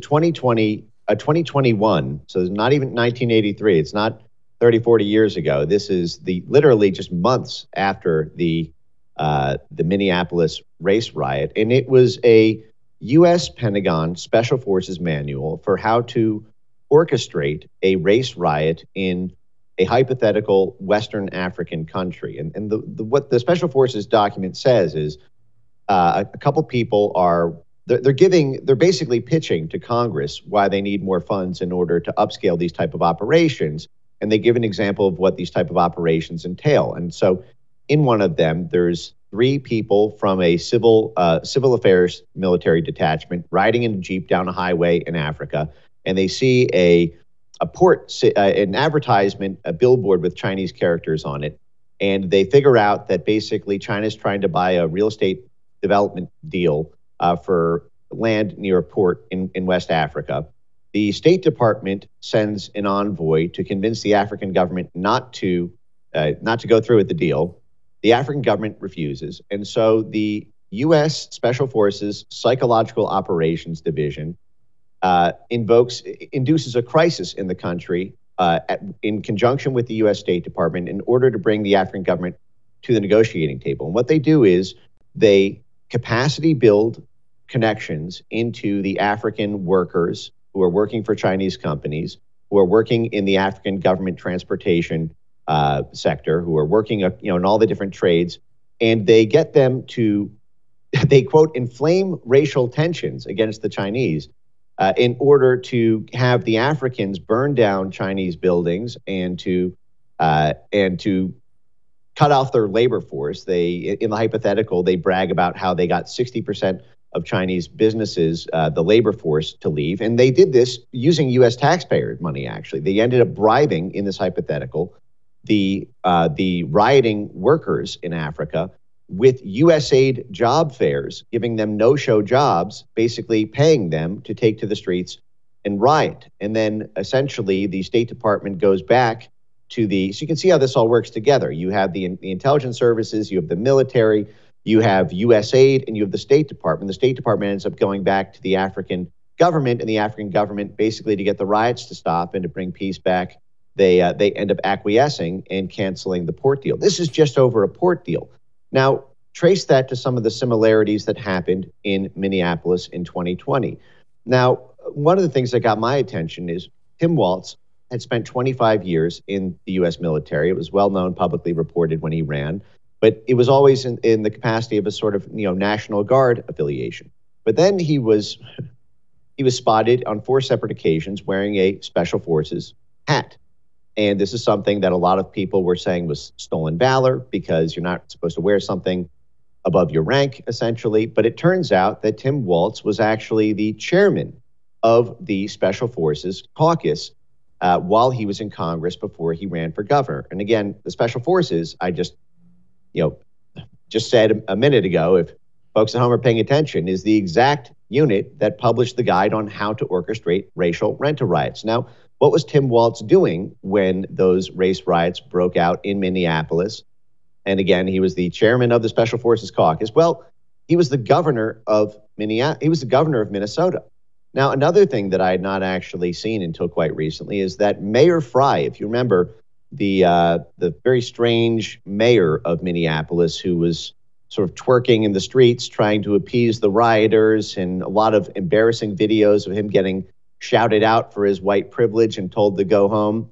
2021. So it's not even 1983. It's not 30, 40 years ago. This is literally just months after the Minneapolis race riot, and it was a U.S. Pentagon Special Forces manual for how to orchestrate a race riot in a hypothetical Western African country. And what the Special Forces document says is a couple people they're basically pitching to Congress why they need more funds in order to upscale these type of operations. And they give an example of what these type of operations entail. And so in one of them, there's 3 people from a civil affairs military detachment riding in a Jeep down a highway in Africa. And they see an advertisement, a billboard with Chinese characters on it. And they figure out that basically China's trying to buy a real estate development deal for land near a port in West Africa. The State Department sends an envoy to convince the African government not to go through with the deal. The African government refuses. And so the U.S. Special Forces Psychological Operations Division induces a crisis in the country in conjunction with the U.S. State Department in order to bring the African government to the negotiating table. And what they do is they capacity build connections into the African workers who are working for Chinese companies, who are working in the African government transportation sector, who are working in all the different trades, and they get them to, they quote, inflame racial tensions against the Chinese in order to have the Africans burn down Chinese buildings and to cut off their labor force. In the hypothetical, they brag about how they got 60% of Chinese businesses, the labor force, to leave. And they did this using U.S. taxpayer money, actually. They ended up bribing, in this hypothetical, the rioting workers in Africa with USAID job fairs, giving them no-show jobs, basically paying them to take to the streets and riot. And then essentially the State Department goes back to so you can see how this all works together. You have the intelligence services, you have the military, you have USAID, and you have the State Department. The State Department ends up going back to the African government, and the African government, basically to get the riots to stop and to bring peace back, they end up acquiescing and canceling the port deal. This is just over a port deal. Now, trace that to some of the similarities that happened in Minneapolis in 2020. Now, one of the things that got my attention is Tim Walz had spent 25 years in the U.S. military. It was well known, publicly reported when he ran, but it was always in the capacity of a sort of National Guard affiliation. But then he was spotted on 4 separate occasions wearing a Special Forces hat. And this is something that a lot of people were saying was stolen valor, because you're not supposed to wear something above your rank, essentially. But it turns out that Tim Walz was actually the chairman of the Special Forces Caucus while he was in Congress before he ran for governor. And again, the Special Forces, I just said a minute ago, if folks at home are paying attention, is the exact unit that published the guide on how to orchestrate racial rent-a riots. Now, what was Tim Walz doing when those race riots broke out in Minneapolis? And again, he was the chairman of the Special Forces Caucus. Well, he was the governor of Minnesota. Now, another thing that I had not actually seen until quite recently is that Mayor Fry, if you remember, the very strange mayor of Minneapolis who was sort of twerking in the streets, trying to appease the rioters, and a lot of embarrassing videos of him getting shouted out for his white privilege and told to go home.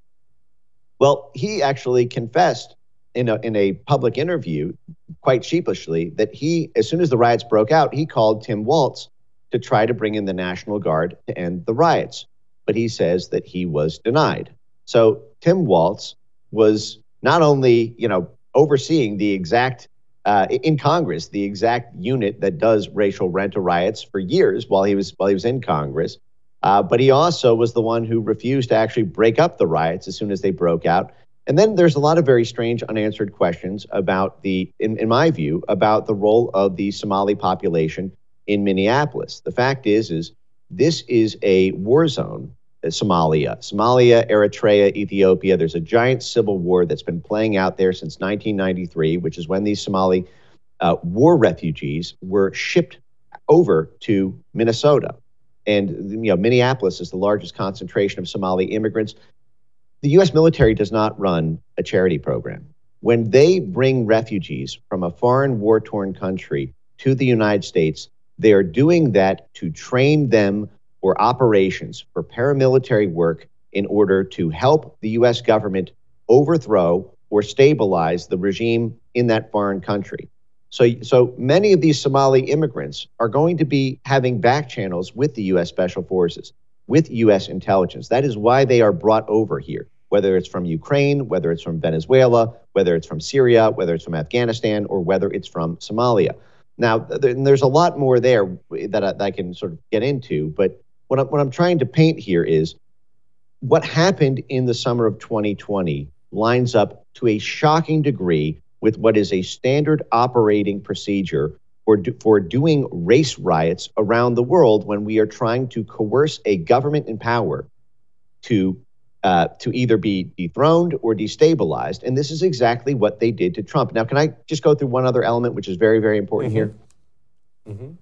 Well, he actually confessed in a public interview, quite sheepishly, that he, as soon as the riots broke out, he called Tim Walz to try to bring in the National Guard to end the riots. But he says that he was denied. So Tim Walz was not only, overseeing the exact, in Congress, the exact unit that does racial rent-a riots for years while he was in Congress, but he also was the one who refused to actually break up the riots as soon as they broke out. And then there's a lot of very strange unanswered questions about in my view, about the role of the Somali population in Minneapolis. The fact is this is a war zone, Somalia, Eritrea, Ethiopia. There's a giant civil war that's been playing out there since 1993, which is when these Somali war refugees were shipped over to Minnesota. And Minneapolis is the largest concentration of Somali immigrants. The U.S. military does not run a charity program. When they bring refugees from a foreign war-torn country to the United States, they are doing that to train them for operations, for paramilitary work, in order to help the U.S. government overthrow or stabilize the regime in that foreign country. So many of these Somali immigrants are going to be having back channels with the U.S. Special Forces, with U.S. intelligence. That is why they are brought over here, whether it's from Ukraine, whether it's from Venezuela, whether it's from Syria, whether it's from Afghanistan, or whether it's from Somalia. Now, there's a lot more there that I can sort of get into, but what I'm trying to paint here is what happened in the summer of 2020 lines up to a shocking degree with what is a standard operating procedure for doing race riots around the world when we are trying to coerce a government in power to either be dethroned or destabilized. And this is exactly what they did to Trump. Now, can I just go through one other element, which is very, very important here? Mm-hmm.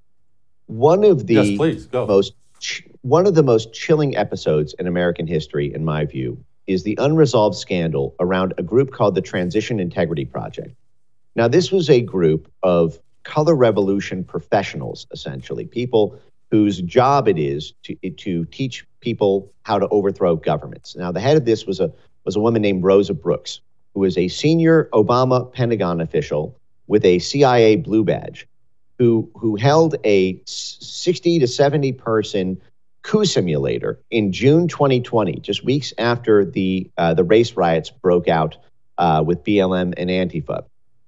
One of the yes, please, go. One of the most chilling episodes in American history, in my view, is the unresolved scandal around a group called the Transition Integrity Project. Now, this was a group of color revolution professionals, essentially, people whose job it is to teach people how to overthrow governments. Now, the head of this was a woman named Rosa Brooks, who is a senior Obama Pentagon official with a CIA blue badge, who held a 60 to 70 person coup simulator in June 2020, just weeks after the race riots broke out with BLM and Antifa.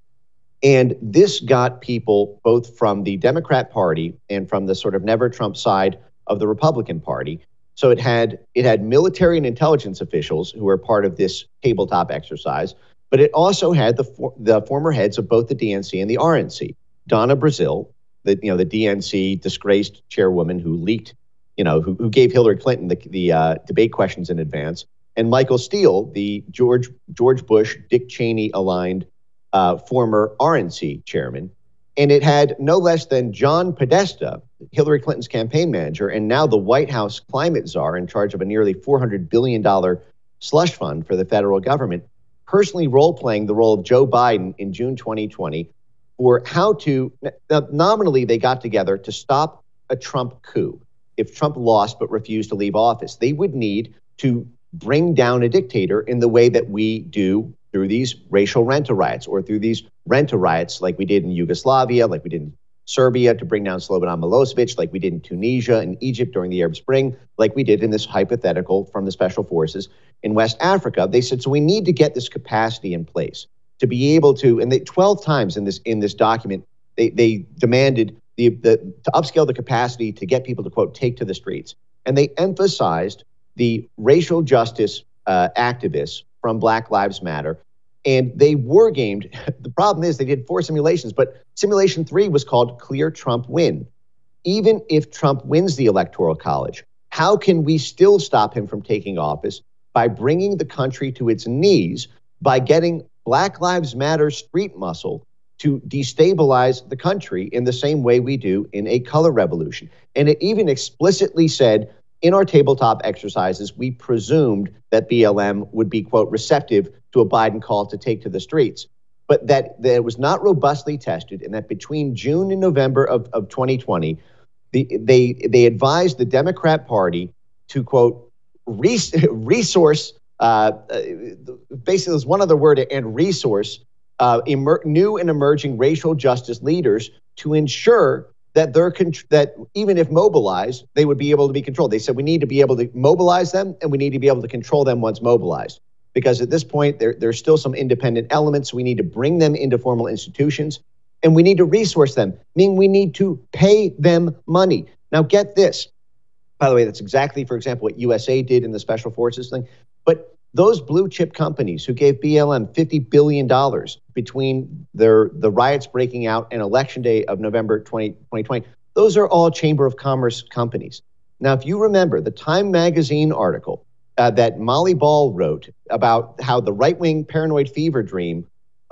And this got people both from the Democrat Party and from the sort of never Trump side of the Republican Party. So it had military and intelligence officials who were part of this tabletop exercise, but it also had the former heads of both the DNC and the RNC. Donna Brazile, the DNC disgraced chairwoman who leaked, who gave Hillary Clinton the debate questions in advance, and Michael Steele, the George Bush, Dick Cheney aligned former RNC chairman. And it had no less than John Podesta, Hillary Clinton's campaign manager, and now the White House climate czar in charge of a nearly $400 billion slush fund for the federal government, personally role-playing the role of Joe Biden in June 2020 for how to, nominally they got together to stop a Trump coup. If Trump lost but refused to leave office, they would need to bring down a dictator in the way that we do through these racial rent-a riots, or through these rent-a riots like we did in Yugoslavia, like we did in Serbia to bring down Slobodan Milosevic, like we did in Tunisia and Egypt during the Arab Spring, like we did in this hypothetical from the Special Forces in West Africa. They said, so we need to get this capacity in place to be able to, and 12 times in this document, They demanded to upscale the capacity to get people to, quote, take to the streets. And they emphasized the racial justice activists from Black Lives Matter. And they war gamed. The problem is they did 4 simulations, but simulation 3 was called Clear Trump Win. Even if Trump wins the Electoral College, how can we still stop him from taking office? By bringing the country to its knees, by getting Black Lives Matter street muscle to destabilize the country in the same way we do in a color revolution. And it even explicitly said in our tabletop exercises, we presumed that BLM would be, quote, receptive to a Biden call to take to the streets, but that it was not robustly tested, and that between June and November of 2020, they advised the Democrat Party to, quote, resource, basically there's one other word, and resource new and emerging racial justice leaders to ensure that that even if mobilized, they would be able to be controlled. They said we need to be able to mobilize them, and we need to be able to control them once mobilized. Because at this point, there's still some independent elements. We need to bring them into formal institutions, and we need to resource them, meaning we need to pay them money. Now, get this. By the way, that's exactly, for example, what USA did in the Special Forces thing. But those blue chip companies who gave BLM $50 billion between the riots breaking out and Election Day of November 2020, those are all Chamber of Commerce companies. Now, if you remember the Time magazine article that Molly Ball wrote about how the right-wing paranoid fever dream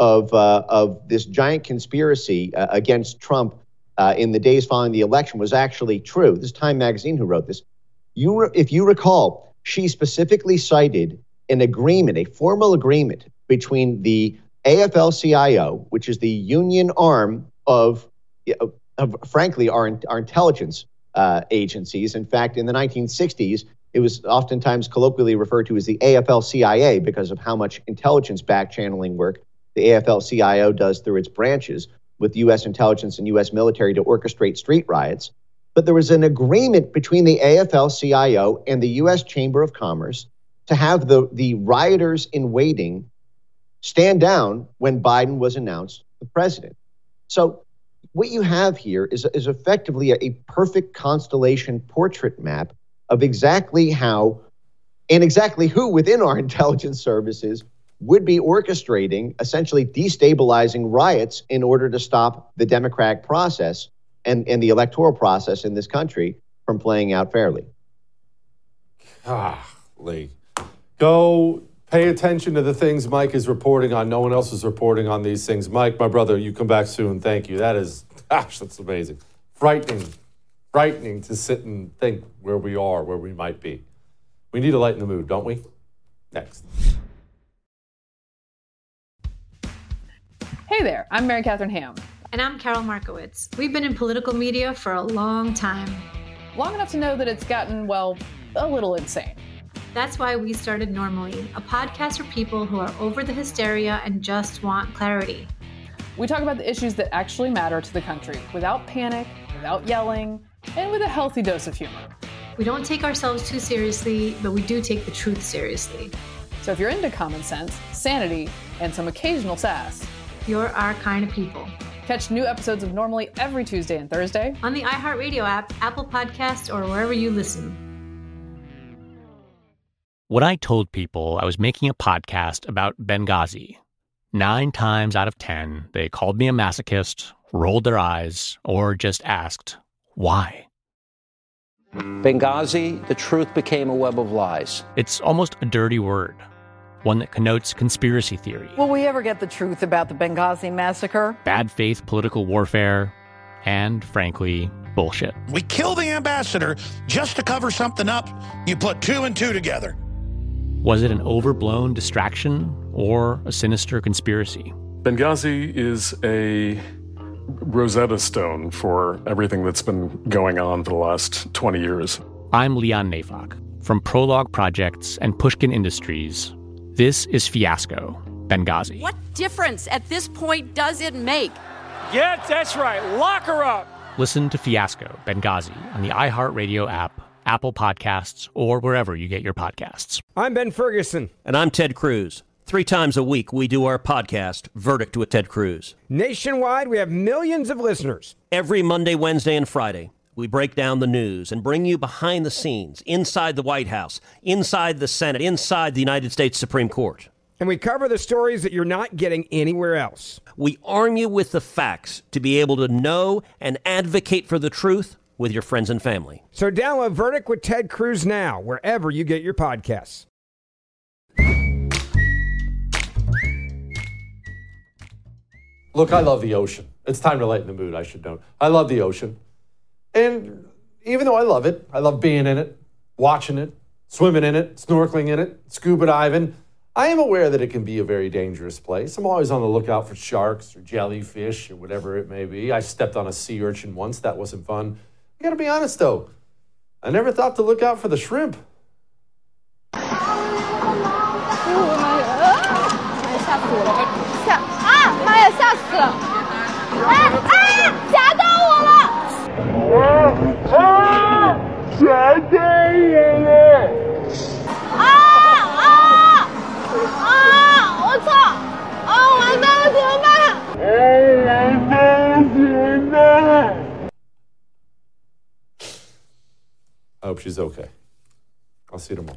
of this giant conspiracy against Trump in the days following the election was actually true. This is Time magazine who wrote this. If you recall, she specifically cited an agreement, a formal agreement between the AFL-CIO, which is the union arm of frankly, our intelligence agencies. In fact, in the 1960s, it was oftentimes colloquially referred to as the AFL-CIA because of how much intelligence back-channeling work the AFL-CIO does through its branches with U.S. intelligence and U.S. military to orchestrate street riots. But there was an agreement between the AFL-CIO and the U.S. Chamber of Commerce to have the rioters in waiting stand down when Biden was announced the president. So what you have here is effectively a perfect constellation portrait map of exactly how and exactly who within our intelligence services would be orchestrating, essentially destabilizing riots in order to stop the democratic process and the electoral process in this country from playing out fairly. Lee. Go pay attention to the things Mike is reporting on. No one else is reporting on these things. Mike, my brother, you come back soon. Thank you. That's amazing. Frightening to sit and think where we are, where we might be. We need to lighten the mood, don't we? Next. Hey there, I'm Mary Catherine Ham. And I'm Carol Markowitz. We've been in political media for a long time. Long enough to know that it's gotten, well, a little insane. That's why we started Normally, a podcast for people who are over the hysteria and just want clarity. We talk about the issues that actually matter to the country without panic, without yelling, and with a healthy dose of humor. We don't take ourselves too seriously, but we do take the truth seriously. So if you're into common sense, sanity, and some occasional sass, you're our kind of people. Catch new episodes of Normally every Tuesday and Thursday on the iHeartRadio app, Apple Podcasts, or wherever you listen. What I told people I was making a podcast about Benghazi. 9 times out of 10, they called me a masochist, rolled their eyes, or just asked, why? Benghazi, the truth became a web of lies. It's almost a dirty word, one that connotes conspiracy theory. Will we ever get the truth about the Benghazi massacre? Bad faith political warfare, and frankly, bullshit. We kill the ambassador just to cover something up. You put 2 and 2 together. Was it an overblown distraction or a sinister conspiracy? Benghazi is a Rosetta Stone for everything that's been going on for the last 20 years. I'm Leon Neyfakh. From Prologue Projects and Pushkin Industries, this is Fiasco, Benghazi. What difference at this point does it make? Yeah, that's right. Lock her up. Listen to Fiasco, Benghazi on the iHeartRadio app, Apple Podcasts, or wherever you get your podcasts. I'm Ben Ferguson. And I'm Ted Cruz. 3 times a week, we do our podcast, Verdict with Ted Cruz. Nationwide, we have millions of listeners. Every Monday, Wednesday, and Friday, we break down the news and bring you behind the scenes, inside the White House, inside the Senate, inside the United States Supreme Court. And we cover the stories that you're not getting anywhere else. We arm you with the facts to be able to know and advocate for the truth with your friends and family. So download Verdict with Ted Cruz now, wherever you get your podcasts. Look, I love the ocean. It's time to lighten the mood, I should note. I love the ocean. And even though I love it, I love being in it, watching it, swimming in it, snorkeling in it, scuba diving. I am aware that it can be a very dangerous place. I'm always on the lookout for sharks or jellyfish or whatever it may be. I stepped on a sea urchin once. That wasn't fun. I gotta be honest, though. I never thought to look out for the shrimp. I hope she's okay. I'll see you tomorrow.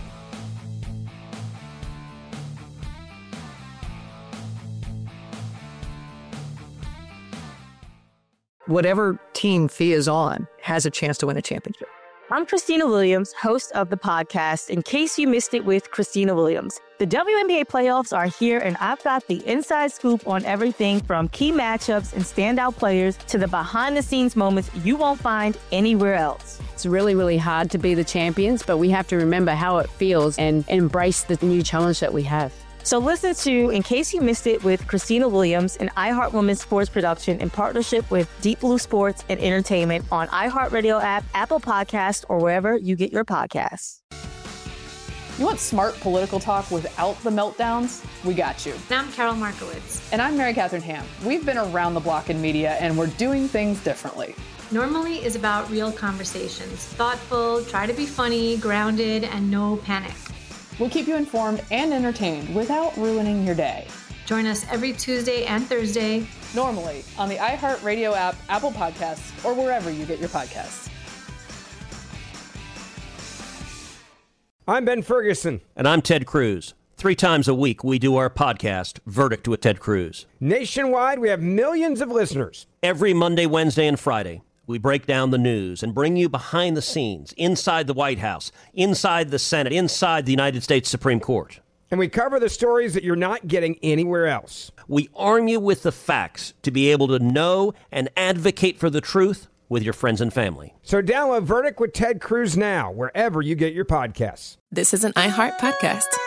Whatever team Fee is on has a chance to win a championship. I'm Christina Williams, host of the podcast, In Case You Missed It with Christina Williams. The WNBA playoffs are here, and I've got the inside scoop on everything from key matchups and standout players to the behind-the-scenes moments you won't find anywhere else. It's really, really hard to be the champions, but we have to remember how it feels and embrace the new challenge that we have. So listen to In Case You Missed It with Christina Williams, an iHeart Women's sports production in partnership with Deep Blue Sports and Entertainment on iHeartRadio app, Apple Podcasts, or wherever you get your podcasts. You want smart political talk without the meltdowns? We got you. And I'm Carol Markowitz. And I'm Mary Catherine Ham. We've been around the block in media, and we're doing things differently. Normally is about real conversations. Thoughtful, try to be funny, grounded, and no panic. We'll keep you informed and entertained without ruining your day. Join us every Tuesday and Thursday. Normally on the iHeartRadio app, Apple Podcasts, or wherever you get your podcasts. I'm Ben Ferguson. And I'm Ted Cruz. 3 times a week, we do our podcast, Verdict with Ted Cruz. Nationwide, we have millions of listeners. Every Monday, Wednesday, and Friday, we break down the news and bring you behind the scenes, inside the White House, inside the Senate, inside the United States Supreme Court. And we cover the stories that you're not getting anywhere else. We arm you with the facts to be able to know and advocate for the truth with your friends and family. So download Verdict with Ted Cruz now, wherever you get your podcasts. This is an iHeart podcast.